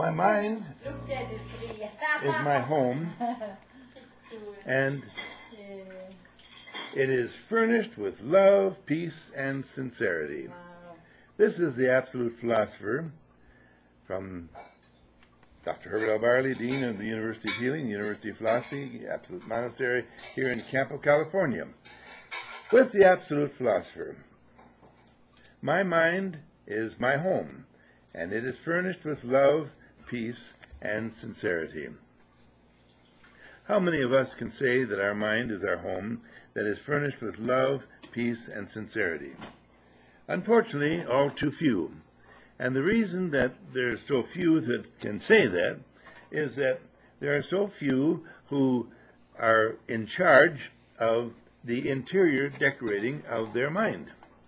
My mind is my home, and it is furnished with love, peace, and sincerity. This is the Absolute Philosopher from Dr. Herbert L. Barley, Dean of the University of Healing, University of Philosophy, Absolute Monastery here in Campo, California. With the Absolute Philosopher, my mind is my home, and it is furnished with love, peace, and sincerity. How many of us can say that our mind is our home that is furnished with love, peace, and sincerity? Unfortunately, all too few. And the reason that there's so few that can say that is that there are so few who are in charge of the interior decorating of their mind.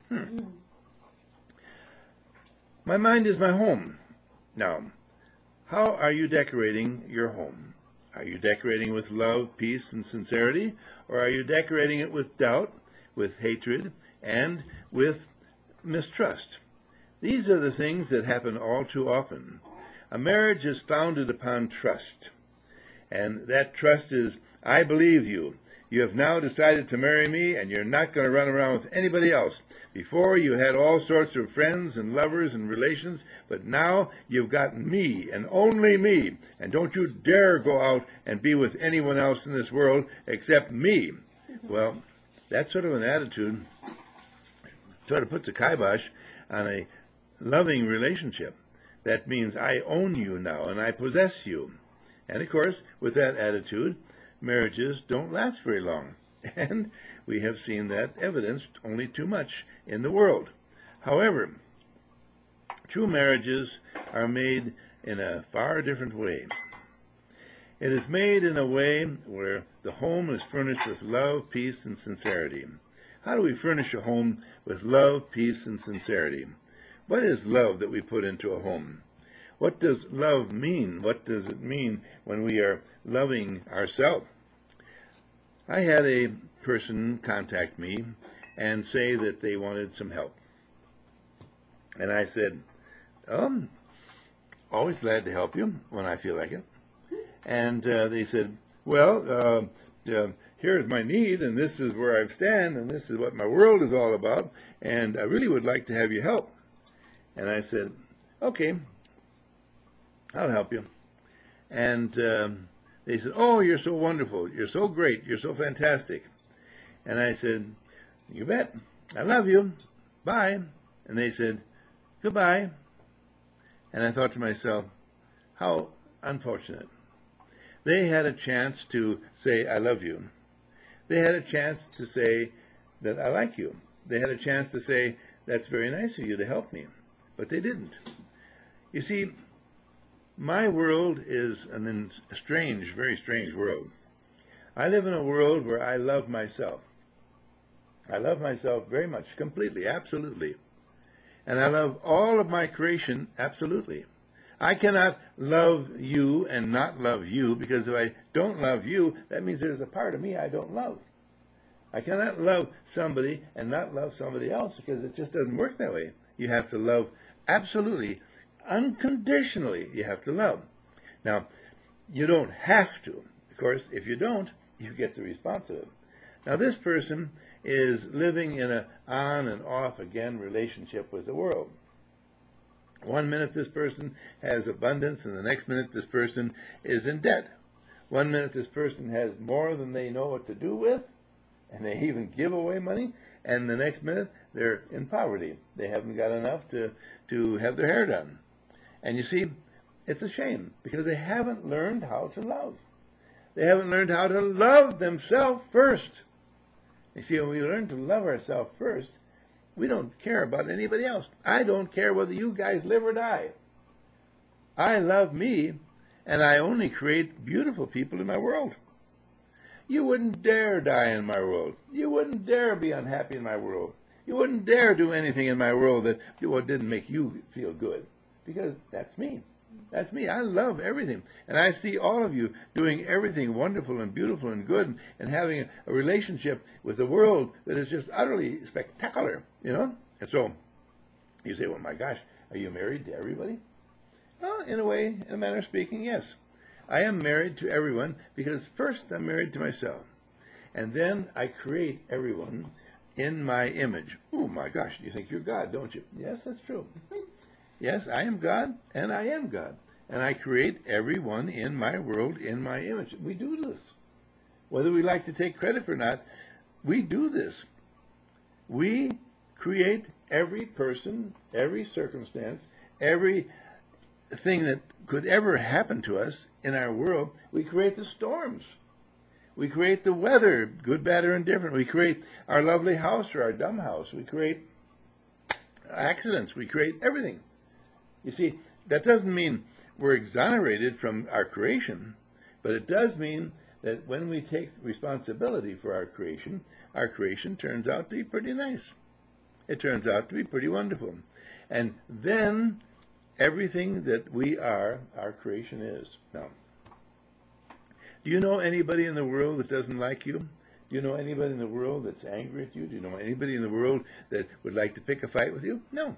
My mind is my home. Now, how are you decorating your home? Are you decorating with love, peace, and sincerity? Or are you decorating it with doubt, with hatred, and with mistrust? These are the things that happen all too often. A marriage is founded upon trust. And that trust is, I believe you. You have now decided to marry me, and you're not going to run around with anybody else. Before, you had all sorts of friends and lovers and relations, but now you've got me, and only me. And don't you dare go out and be with anyone else in this world except me. Well, that sort of an attitude sort of puts a kibosh on a loving relationship. That means I own you now, and I possess you. And, of course, with that attitude, marriages don't last very long, and we have seen that evidenced only too much in the world. However, true marriages are made in a far different way. It is made in a way where the home is furnished with love, peace, and sincerity. How do we furnish a home with love, peace, and sincerity? What is love that we put into a home? What does love mean? What does it mean when we are loving ourselves? I had a person contact me and say that they wanted some help. And I said, always glad to help you when I feel like it. And they said, well, here's my need, and this is where I stand, and this is what my world is all about, and I really would like to have you help. And I said, okay, I'll help you. And they said, oh, you're so wonderful. You're so great. You're so fantastic. And I said, you bet. I love you. Bye. And they said, goodbye. And I thought to myself, how unfortunate. They had a chance to say, I love you. They had a chance to say that I like you. They had a chance to say, that's very nice of you to help me. But they didn't. You see, my world is a strange, very strange world. I live in a world where I love myself. I love myself very much, completely, absolutely. And I love all of my creation, absolutely. I cannot love you and not love you, because if I don't love you, that means there's a part of me I don't love. I cannot love somebody and not love somebody else, because it just doesn't work that way. You have to love absolutely, unconditionally. You have to love. Now, you don't have to. Of course, if you don't, you get the response of it. Now, this person is living in an on and off again relationship with the world. One minute this person has abundance, and the next minute this person is in debt. One minute this person has more than they know what to do with, and they even give away money, and the next minute they're in poverty. They haven't got enough to have their hair done. And you see, it's a shame, because they haven't learned how to love. They haven't learned how to love themselves first. You see, when we learn to love ourselves first, we don't care about anybody else. I don't care whether you guys live or die. I love me, and I only create beautiful people in my world. You wouldn't dare die in my world. You wouldn't dare be unhappy in my world. You wouldn't dare do anything in my world that didn't make you feel good, because that's me. That's me. I love everything. And I see all of you doing everything wonderful and beautiful and good, and having a relationship with the world that is just utterly spectacular, you know? And so you say, well, my gosh, are you married to everybody? Well, in a way, in a manner of speaking, yes. I am married to everyone because first I'm married to myself. And then I create everyone in my image. Oh my gosh, you think you're God, don't you? Yes, that's true. Yes, I am God, and I am God. And I create everyone in my world in my image. We do this. Whether we like to take credit or not, we do this. We create every person, every circumstance, every thing that could ever happen to us in our world. We create the storms. We create the weather, good, bad, or indifferent. We create our lovely house or our dumb house. We create accidents. We create everything. You see, that doesn't mean we're exonerated from our creation, but it does mean that when we take responsibility for our creation turns out to be pretty nice. It turns out to be pretty wonderful. And then everything that we are, our creation is. Now, do you know anybody in the world that doesn't like you? Do you know anybody in the world that's angry at you? Do you know anybody in the world that would like to pick a fight with you? No.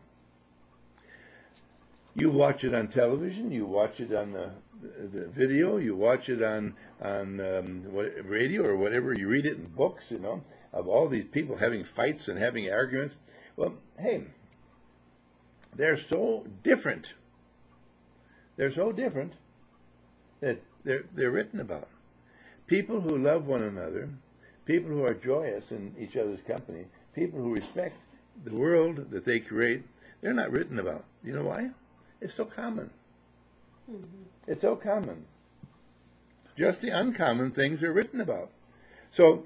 You watch it on television, you watch it on the video, you watch it on radio or whatever, you read it in books, of all these people having fights and having arguments. Well, hey, they're so different. They're so different that they're written about. People who love one another, people who are joyous in each other's company, people who respect the world that they create, they're not written about. You know why? It's so common. Mm-hmm. It's so common. Just the uncommon things are written about. So,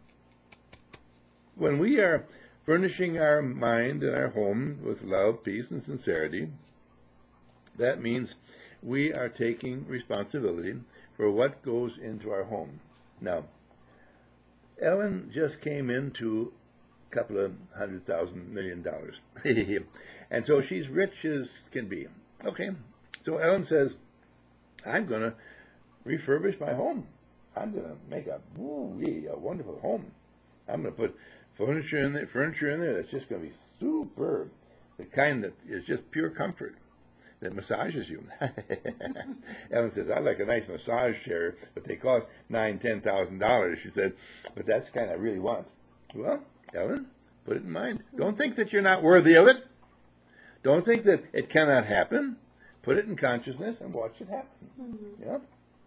when we are furnishing our mind and our home with love, peace, and sincerity, that means we are taking responsibility for what goes into our home. Now, Ellen just came into a couple of $100,000 million. And so she's rich as can be. Okay, so Ellen says, I'm going to refurbish my home. I'm going to make a wonderful home. I'm going to put furniture in there that's just going to be superb. The kind that is just pure comfort, that massages you. Ellen says, I like a nice massage chair, but they cost $9,000-$10,000. She said, but that's the kind I really want. Well, Ellen, put it in mind. Don't think that you're not worthy of it. Don't think that it cannot happen. Put it in consciousness and watch it happen. Mm-hmm. Yeah.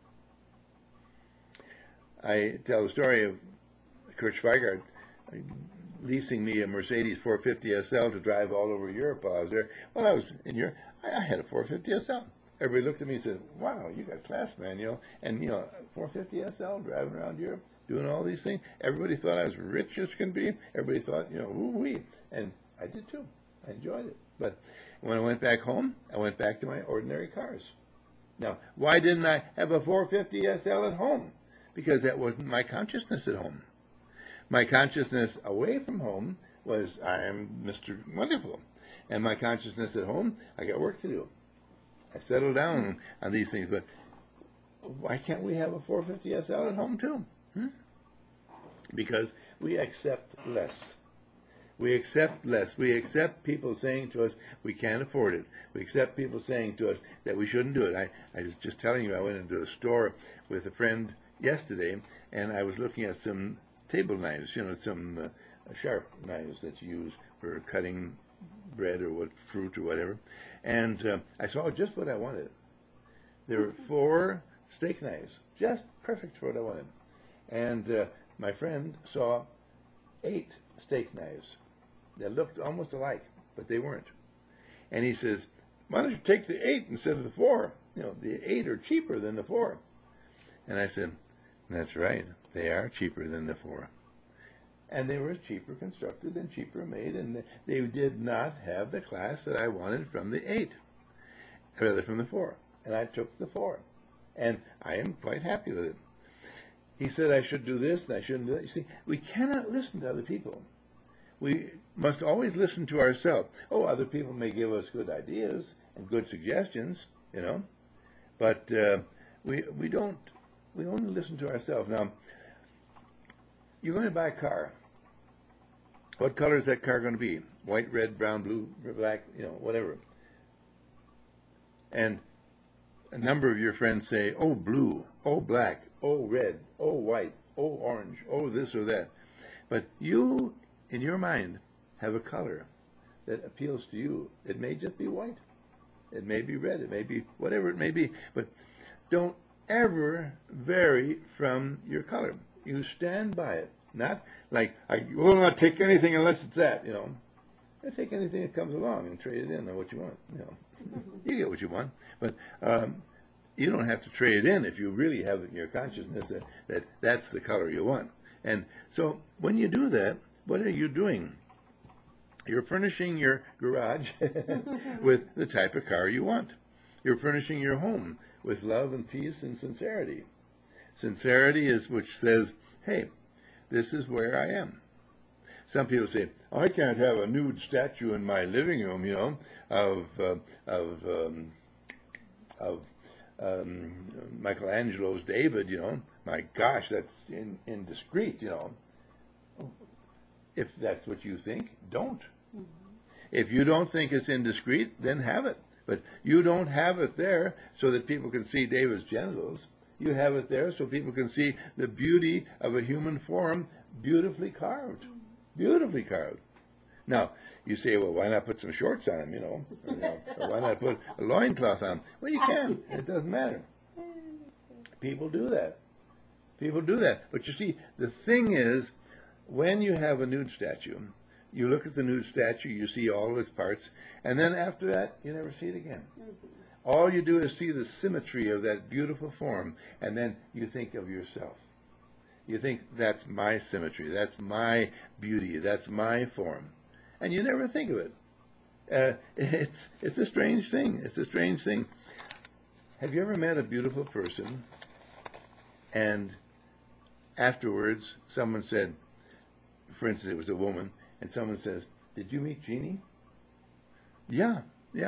I tell the story of Kurt Schweigart leasing me a Mercedes 450 SL to drive all over Europe while I was there. When I was in Europe, I had a 450 SL. Everybody looked at me and said, wow, you got class, man, And, 450 SL, driving around Europe, doing all these things. Everybody thought I was rich as can be. Everybody thought, woo-wee. And I did too. I enjoyed it. But when I went back home, I went back to my ordinary cars. Now, why didn't I have a 450 SL at home? Because that wasn't my consciousness at home. My consciousness away from home was, I am Mr. Wonderful. And my consciousness at home, I got work to do. I settled down on these things. But why can't we have a 450 SL at home too? Because we accept less. We accept less. We accept people saying to us, we can't afford it. We accept people saying to us that we shouldn't do it. I was just telling you, I went into a store with a friend yesterday, and I was looking at some table knives, some sharp knives that you use for cutting bread or fruit or whatever. And I saw just what I wanted. There were 4 steak knives, just perfect for what I wanted. And my friend saw 8 steak knives that looked almost alike, but they weren't. And he says, why don't you take the 8 instead of the 4? The 8 are cheaper than the 4. And I said, that's right, they are cheaper than the 4. And they were cheaper constructed and cheaper made, and they did not have the class that I wanted from the 8, rather from the 4. And I took the 4. And I am quite happy with it. He said I should do this and I shouldn't do that. You see, we cannot listen to other people. We must always listen to ourselves. Oh, other people may give us good ideas and good suggestions, but we don't. We only listen to ourselves. Now, you're going to buy a car. What color is that car going to be? White, red, brown, blue, black, whatever. And a number of your friends say, oh, blue, oh, black, oh, red, oh, white, oh, orange, oh, this or that. But you, in your mind, have a color that appeals to you. It may just be white. It may be red. It may be whatever it may be. But don't ever vary from your color. You stand by it. Not like, I will not take anything unless it's that, I take anything that comes along and trade it in on what you want, You get what you want. But you don't have to trade it in if you really have it in your consciousness that that's the color you want. And so when you do that, what are you doing? You're furnishing your garage with the type of car you want. You're furnishing your home with love and peace and sincerity. Sincerity is which says, hey, this is where I am. Some people say, oh, I can't have a nude statue in my living room, of Michelangelo's David, My gosh, that's indiscreet, If that's what you think, don't. Mm-hmm. If you don't think it's indiscreet, then have it. But you don't have it there so that people can see David's genitals. You have it there so people can see the beauty of a human form beautifully carved. Beautifully carved. Now, you say, well, why not put some shorts on him, or why not put a loincloth on him? Well, you can. It doesn't matter. People do that. People do that. But you see, the thing is, when you have a nude statue, you look at the nude statue, you see all of its parts, and then after that, you never see it again. All you do is see the symmetry of that beautiful form, and then you think of yourself. You think, that's my symmetry, that's my beauty, that's my form. And you never think of it. It's a strange thing. It's a strange thing. Have you ever met a beautiful person, and afterwards someone said, for instance, it was a woman, and someone says, did you meet Jeannie? Yeah.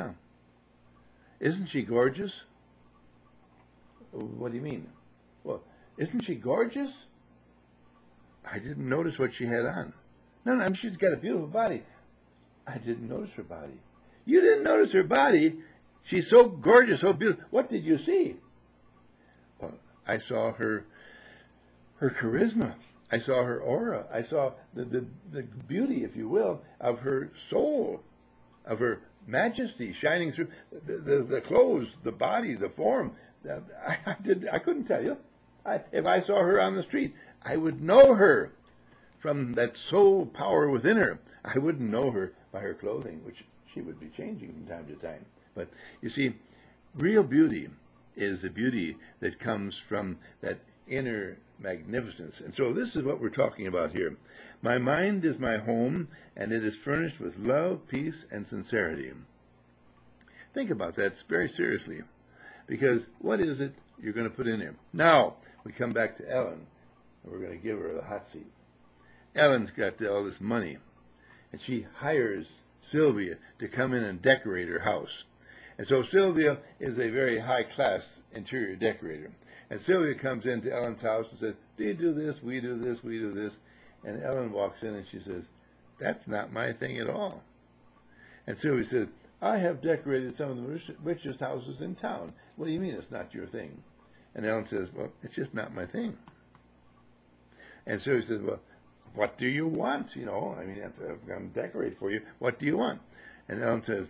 Isn't she gorgeous? What do you mean? Well, isn't she gorgeous? I didn't notice what she had on. No, she's got a beautiful body. I didn't notice her body. You didn't notice her body? She's so gorgeous, so beautiful. What did you see? Well, I saw her charisma. I saw her aura. I saw the beauty, if you will, of her soul, of her majesty shining through the clothes, the body, the form. I couldn't tell you. If I saw her on the street, I would know her from that soul power within her. I wouldn't know her by her clothing, which she would be changing from time to time. But you see, real beauty is the beauty that comes from that inner magnificence. And so this is what we're talking about here. My mind is my home, and it is furnished with love, peace, and sincerity. Think about that very seriously, because what is it you're going to put in there? Now, we come back to Ellen, and we're going to give her the hot seat. Ellen's got all this money, and she hires Sylvia to come in and decorate her house. And so Sylvia is a very high-class interior decorator. And Sylvia comes into Ellen's house and says, do you do this? We do this. We do this. And Ellen walks in and she says, that's not my thing at all. And Sylvia says, I have decorated some of the richest houses in town. What do you mean it's not your thing? And Ellen says, well, it's just not my thing. And Sylvia says, well, what do you want? I'm going to decorate for you. What do you want? And Ellen says,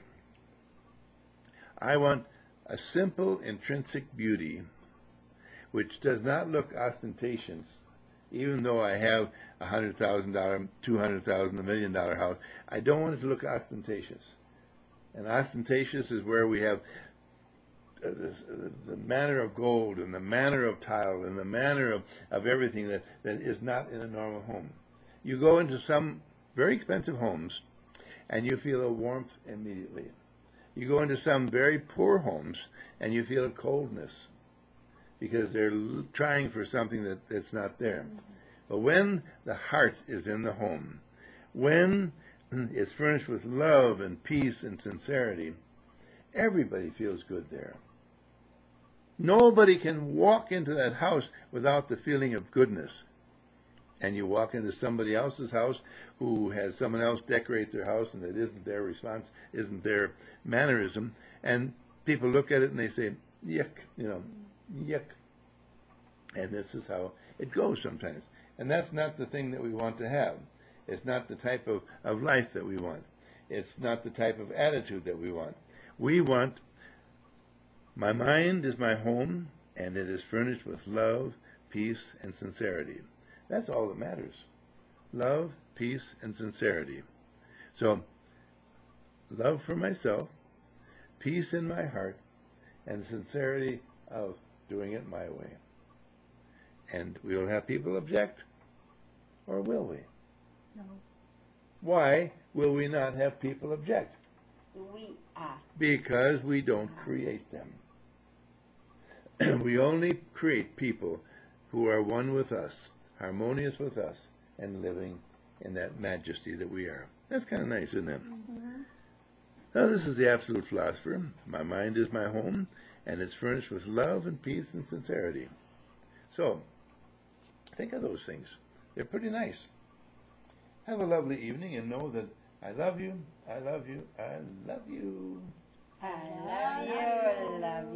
I want a simple, intrinsic beauty which does not look ostentatious, even though I have $100,000, $200,000, $1 million house. I don't want it to look ostentatious. And ostentatious is where we have the manner of gold and the manner of tile and the manner of everything that is not in a normal home. You go into some very expensive homes and you feel a warmth immediately. You go into some very poor homes and you feel a coldness because they're trying for something that's not there. But when the heart is in the home, when it's furnished with love and peace and sincerity, everybody feels good there. Nobody can walk into that house without the feeling of goodness. And you walk into somebody else's house who has someone else decorate their house and it isn't their response, isn't their mannerism, and people look at it and they say, yuck, yuck. And this is how it goes sometimes. And that's not the thing that we want to have. It's not the type of life that we want. It's not the type of attitude that we want. We want, my mind is my home, and it is furnished with love, peace, and sincerity. That's all that matters. Love, peace, and sincerity. So, love for myself, peace in my heart, and sincerity of doing it my way. And we will have people object, or will we? No. Why will we not have people object? We are. Because we don't create them. We only create people who are one with us, harmonious with us, and living in that majesty that we are. That's kind of nice, isn't it? Mm-hmm. Now, this is the absolute philosopher. My mind is my home, and it's furnished with love and peace and sincerity. So, think of those things. They're pretty nice. Have a lovely evening, and know that I love you, I love you, I love you. I love you, love